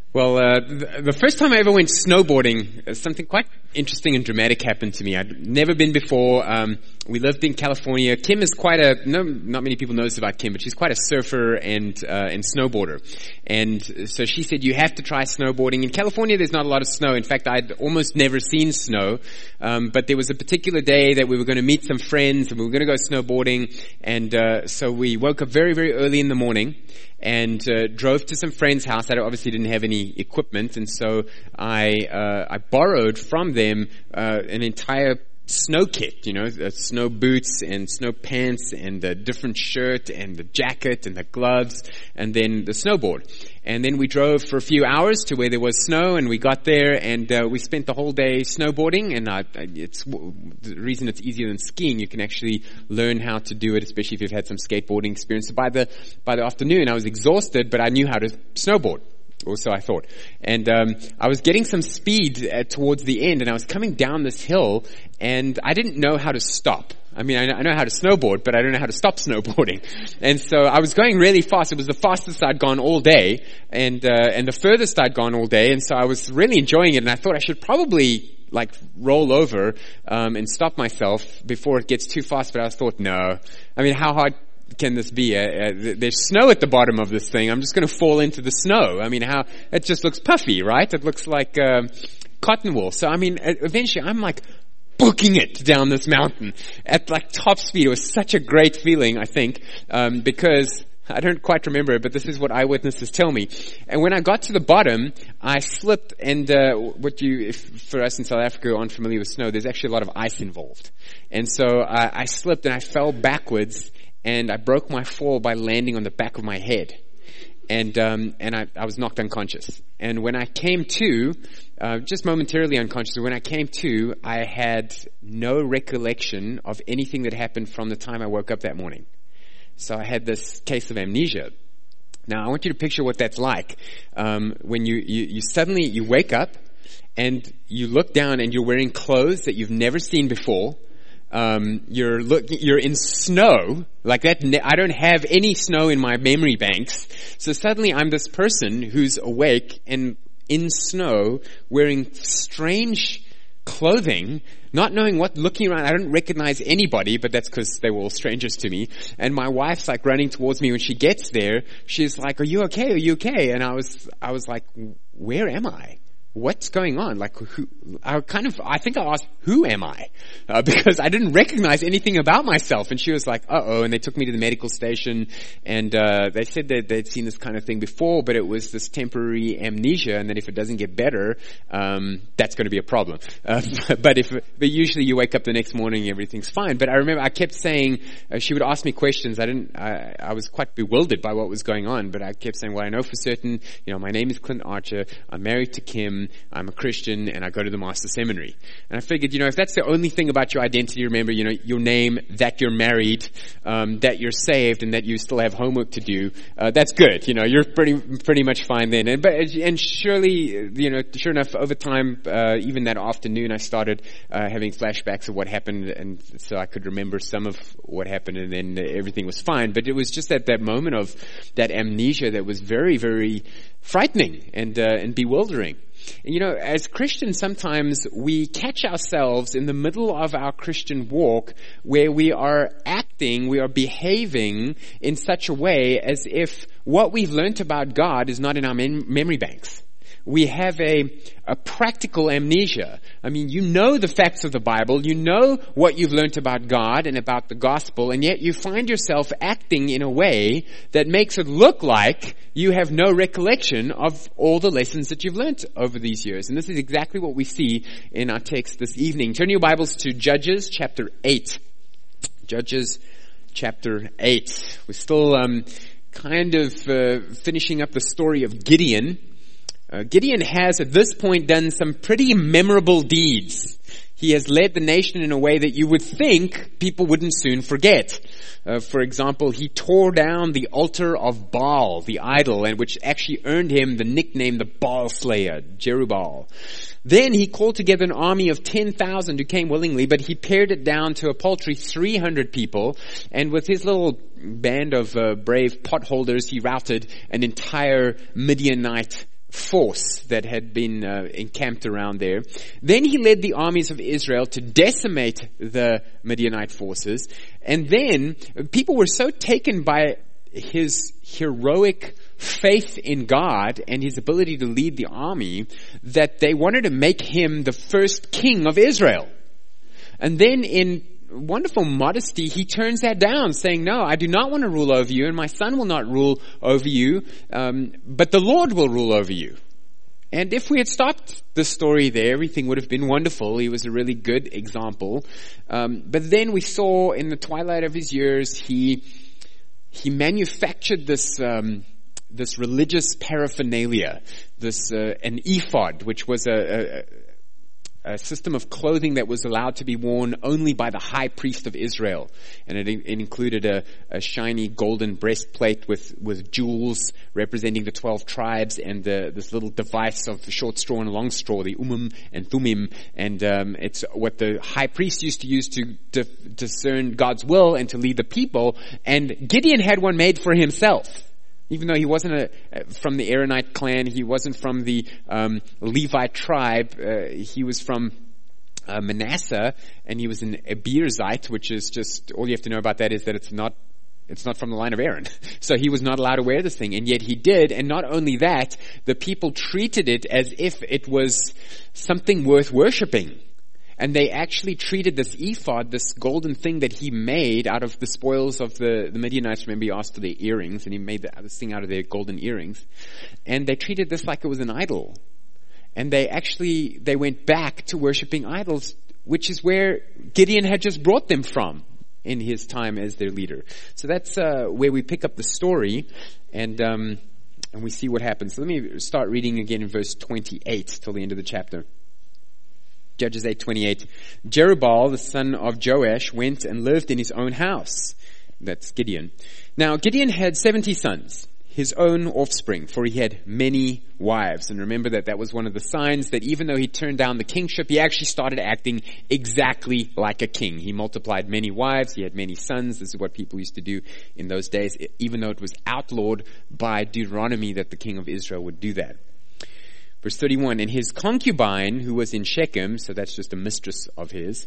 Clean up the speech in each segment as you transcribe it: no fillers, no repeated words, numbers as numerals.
Well, the first time I ever went snowboarding, something quite interesting and dramatic happened to me. I'd never been before. We lived in California. Kim is not many people know this about Kim, but she's quite a surfer and snowboarder. And so she said, you have to try snowboarding. In California, there's not a lot of snow. In fact, I'd almost never seen snow. But there was a particular day that we were going to meet some friends and we were going to go snowboarding. And so we woke up very, very early in the morning and drove to some friend's house. I obviously didn't have any equipment, and so I borrowed from them an entire snow kit, snow boots and snow pants and a different shirt and the jacket and the gloves and then the snowboard. And then we drove for a few hours to where there was snow, and we got there and we spent the whole day snowboarding. And it's the reason it's easier than skiing. You can actually learn how to do it, especially if you've had some skateboarding experience. So by the afternoon, I was exhausted, but I knew how to snowboard. Or so I thought. And I was getting some speed towards the end, and I was coming down this hill, and I didn't know how to stop. I mean, I know how to snowboard, but I don't know how to stop snowboarding. And so I was going really fast. It was the fastest I'd gone all day, and the furthest I'd gone all day. And so I was really enjoying it, and I thought I should probably roll over and stop myself before it gets too fast. But I thought, no. I mean, how hard can this be? There's snow at the bottom of this thing. I'm just going to fall into the snow. I mean, it just looks puffy, right? It looks like cotton wool. So I mean, eventually I'm booking it down this mountain at top speed. It was such a great feeling, I think, because I don't quite remember it, but this is what eyewitnesses tell me. And when I got to the bottom, I slipped, and for us in South Africa who aren't familiar with snow, there's actually a lot of ice involved. And so I slipped and I fell backwards, and I broke my fall by landing on the back of my head. And I was knocked unconscious. And when I came to, just momentarily unconscious, when I came to, I had no recollection of anything that happened from the time I woke up that morning. So I had this case of amnesia. Now, I want you to picture what that's like. When you suddenly wake up and you look down and you're wearing clothes that you've never seen before. You're in snow like that. I don't have any snow in my memory banks. So suddenly I'm this person who's awake and in snow wearing strange clothing, not knowing looking around. I don't recognize anybody, but that's because they were all strangers to me. And my wife's running towards me. When she gets there, she's like, "Are you okay? Are you okay?" And I was like, "Where am I? What's going on?" I think I asked, "Who am I?" Because I didn't recognize anything about myself. And she was like, "Uh-oh." And they took me to the medical station, and they said that they'd seen this kind of thing before, but it was this temporary amnesia, and that if it doesn't get better, that's going to be a problem. But usually you wake up the next morning, everything's fine. But I remember I kept saying, she would ask me questions. I was quite bewildered by what was going on, but I kept saying, "Well, I know for certain, my name is Clint Archer. I'm married to Kim. I'm a Christian, and I go to the Master Seminary." And I figured, if that's the only thing about your identity, remember, your name, that you're married, that you're saved, and that you still have homework to do, that's good. You're pretty much fine then. And surely, sure enough, over time, even that afternoon, I started having flashbacks of what happened, and so I could remember some of what happened, and then everything was fine. But it was just at that moment of that amnesia that was very, very frightening and bewildering. And as Christians, sometimes we catch ourselves in the middle of our Christian walk where we are behaving in such a way as if what we've learnt about God is not in our memory banks. We have a practical amnesia. I mean, the facts of the Bible, what you've learnt about God and about the gospel, and yet you find yourself acting in a way that makes it look like you have no recollection of all the lessons that you've learnt over these years. And this is exactly what we see in our text this evening. Turn your Bibles to Judges chapter 8. Judges chapter 8. We're still finishing up the story of Gideon. Gideon has at this point done some pretty memorable deeds. He has led the nation in a way that you would think people wouldn't soon forget. For example, he tore down the altar of Baal, the idol, and which actually earned him the nickname the Baal Slayer, Jerubbaal. Then he called together an army of 10,000 who came willingly, but he pared it down to a paltry 300 people, and with his little band of brave potholders, he routed an entire Midianite force that had been encamped around there. Then he led the armies of Israel to decimate the Midianite forces. And then people were so taken by his heroic faith in God and his ability to lead the army that they wanted to make him the first king of Israel. And then in wonderful modesty, he turns that down, saying, no, I do not want to rule over you, and my son will not rule over you, but the Lord will rule over you. And if we had stopped the story there, everything would have been wonderful. He was a really good example. But then we saw in the twilight of his years, he manufactured this religious paraphernalia, an ephod, which was a system of clothing that was allowed to be worn only by the high priest of Israel. And it included a shiny golden breastplate with jewels representing the 12 tribes, and this little device of short straw and long straw, the and thummim. And it's what the high priest used to use to discern God's will and to lead the people. And Gideon had one made for himself. Even though he wasn't from the Aaronite clan, he wasn't from the Levite tribe, he was from Manasseh, and he was an Abiezrite, which is just, all you have to know about that is that it's not from the line of Aaron. So he was not allowed to wear this thing, and yet he did. And not only that, the people treated it as if it was something worth worshiping. And they actually treated this ephod, this golden thing that he made out of the spoils of the Midianites. Remember, he asked for their earrings, and he made this thing out of their golden earrings. And they treated this like it was an idol. And they went back to worshiping idols, which is where Gideon had just brought them from in his time as their leader. So that's where we pick up the story, and we see what happens. So let me start reading again in verse 28 till the end of the chapter. Judges 8:28. Jerubbaal, the son of Joash, went and lived in his own house. That's Gideon. Now, Gideon had 70 sons, his own offspring, for he had many wives. And remember that was one of the signs that even though he turned down the kingship, he actually started acting exactly like a king. He multiplied many wives, he had many sons. This is what people used to do in those days, even though it was outlawed by Deuteronomy that the king of Israel would do that. Verse 31, and his concubine, who was in Shechem, so that's just a mistress of his,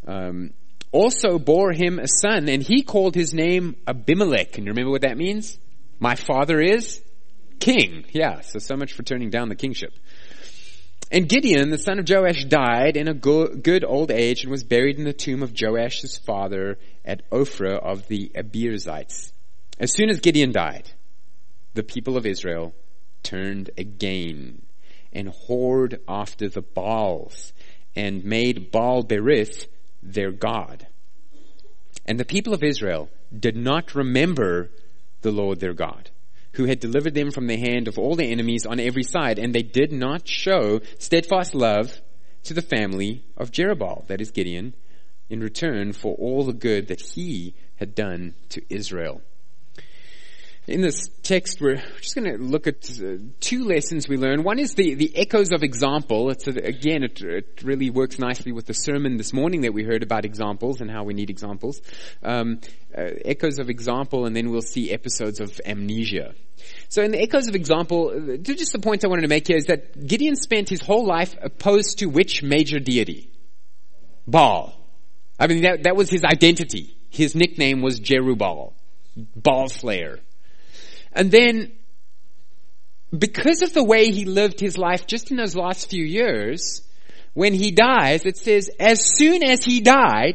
also bore him a son, and he called his name Abimelech. And you remember what that means? My father is king. Yeah, so much for turning down the kingship. And Gideon, the son of Joash, died in a good old age and was buried in the tomb of Joash his father at Ophrah of the Abiezrites. As soon as Gideon died, the people of Israel turned again and whored after the Baals, and made Baal-berith their god. And the people of Israel did not remember the Lord their God, who had delivered them from the hand of all their enemies on every side, and they did not show steadfast love to the family of Jerubbaal, that is Gideon, in return for all the good that he had done to Israel. In this text, we're just going to look at two lessons we learn. One is the echoes of example. It really works nicely with the sermon this morning that we heard about examples and how we need examples. Echoes of example, and then we'll see episodes of amnesia. So in the echoes of example, just the point I wanted to make here is that Gideon spent his whole life opposed to which major deity? Baal. I mean, that was his identity. His nickname was Jerubbaal, Baal Slayer. And then, because of the way he lived his life just in those last few years, when he dies, it says, as soon as he died,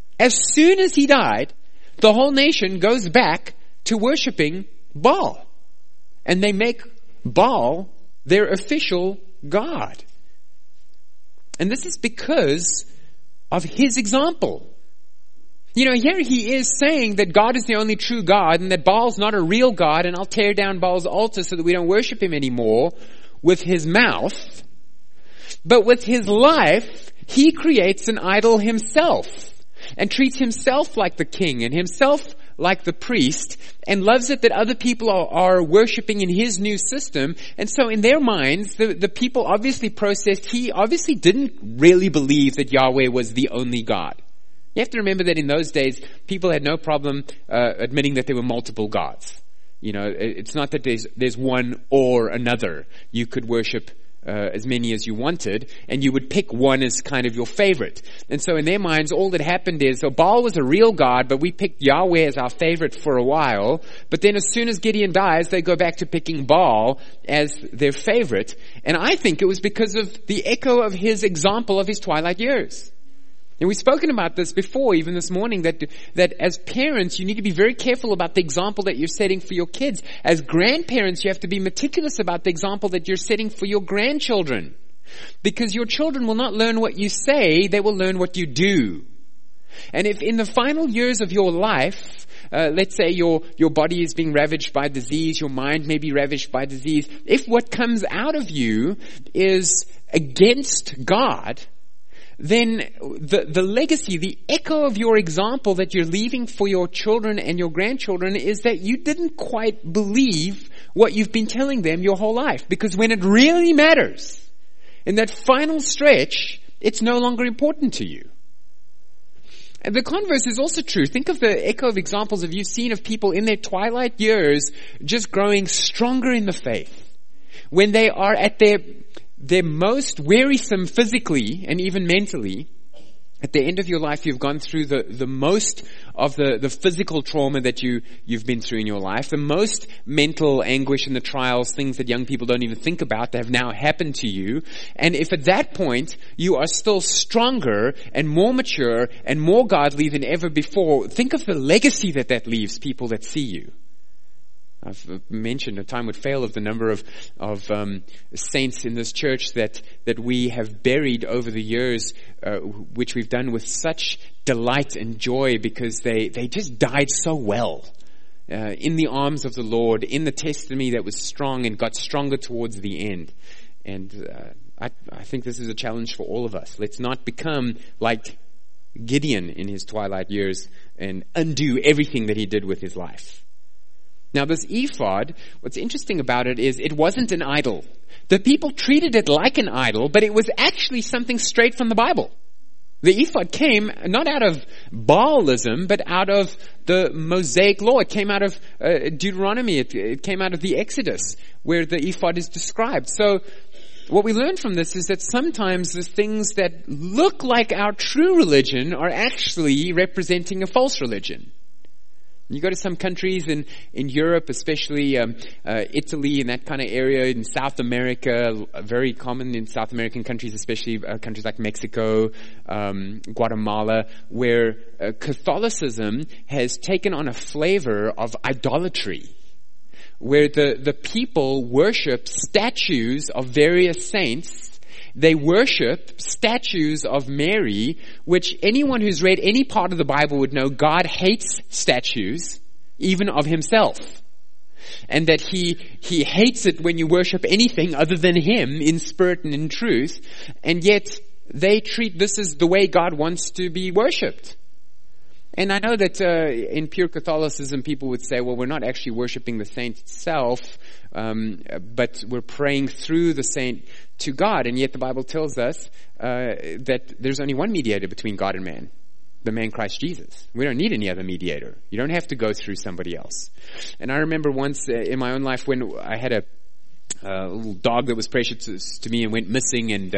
the whole nation goes back to worshiping Baal. And they make Baal their official god. And this is because of his example. You know, here he is saying that God is the only true God and that Baal's not a real God, and I'll tear down Baal's altar so that we don't worship him anymore, with his mouth. But with his life, he creates an idol himself and treats himself like the king and himself like the priest, and loves it that other people are worshiping in his new system. And so in their minds, the people obviously processed, he obviously didn't really believe that Yahweh was the only God. You have to remember that in those days, people had no problem admitting that there were multiple gods. It's not that there's one or another. You could worship as many as you wanted, and you would pick one as kind of your favorite. And so in their minds, all that happened is, so Baal was a real god, but we picked Yahweh as our favorite for a while. But then as soon as Gideon dies, they go back to picking Baal as their favorite. And I think it was because of the echo of his example of his twilight years. And we've spoken about this before, even this morning, that as parents, you need to be very careful about the example that you're setting for your kids. As grandparents, you have to be meticulous about the example that you're setting for your grandchildren. Because your children will not learn what you say, they will learn what you do. And if in the final years of your life, let's say your body is being ravaged by disease, your mind may be ravaged by disease, if what comes out of you is against God, then the legacy, the echo of your example that you're leaving for your children and your grandchildren is that you didn't quite believe what you've been telling them your whole life. Because when it really matters, in that final stretch, it's no longer important to you. And the converse is also true. Think of the echo of examples you've seen of people in their twilight years just growing stronger in the faith. When they are at their most wearisome physically and even mentally, at the end of your life, you've gone through the most of the physical trauma that you've been through in your life, the most mental anguish and the trials, things that young people don't even think about that have now happened to you. And if at that point you are still stronger and more mature and more godly than ever before, think of the legacy that leaves people that see you. I've mentioned, a time would fail of the number of saints in this church that we have buried over the years, which we've done with such delight and joy because they just died so well in the arms of the Lord, in the testimony that was strong and got stronger towards the end. And I think this is a challenge for all of us. Let's not become like Gideon in his twilight years and undo everything that he did with his life. Now this ephod, what's interesting about it is it wasn't an idol. The people treated it like an idol, but it was actually something straight from the Bible. The ephod came not out of Baalism, but out of the Mosaic law. It came out of Deuteronomy. It came out of the Exodus, where the ephod is described. So what we learn from this is that sometimes the things that look like our true religion are actually representing a false religion. You go to some countries in Europe, especially Italy and that kind of area, in South America, very common in South American countries, especially countries like Mexico, Guatemala, where Catholicism has taken on a flavor of idolatry, where the people worship statues of various saints. They worship statues of Mary, which anyone who's read any part of the Bible would know God hates statues, even of himself. And that he hates it when you worship anything other than him in spirit and in truth. And yet they treat this as the way God wants to be worshipped. And I know that in pure Catholicism, people would say, well, we're not actually worshiping the saint itself, but we're praying through the saint to God. And yet the Bible tells us that there's only one mediator between God and man, the man Christ Jesus. We don't need any other mediator. You don't have to go through somebody else. And I remember once in my own life when I had a little dog that was precious to me and went missing, and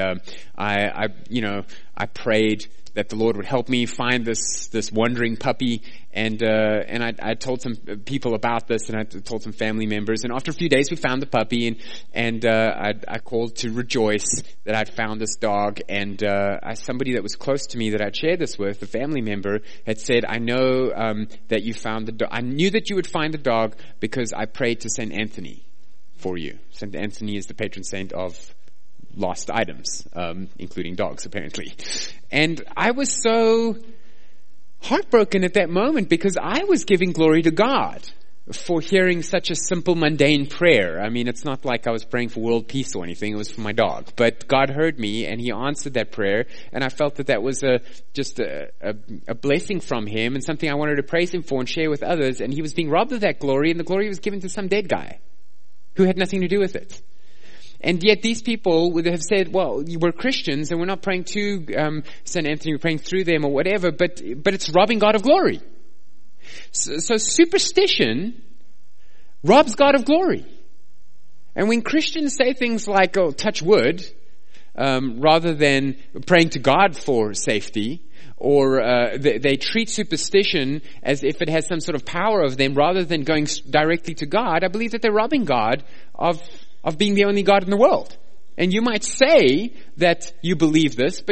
I prayed that the Lord would help me find this wandering puppy, and I told some people about this, and I told some family members, and after a few days we found the puppy, and I called to rejoice that I'd found this dog, and somebody that was close to me that I'd shared this with, a family member, had said, I know that you found the dog. I knew that you would find the dog because I prayed to St. Anthony for you. St. Anthony is the patron saint of lost items, including dogs, apparently. And I was so heartbroken at that moment because I was giving glory to God for hearing such a simple, mundane prayer. I mean, it's not like I was praying for world peace or anything. It was for my dog. But God heard me, and he answered that prayer, and I felt that was just a blessing from him and something I wanted to praise him for and share with others. And he was being robbed of that glory, and the glory was given to some dead guy who had nothing to do with it. And yet these people would have said, well, we're Christians and we're not praying to St. Anthony, we're praying through them or whatever, but it's robbing God of glory. So superstition robs God of glory. And when Christians say things like, oh, touch wood, rather than praying to God for safety, or they treat superstition as if it has some sort of power over them rather than going directly to God, I believe that they're robbing God of being the only God in the world. And you might say that you believe this,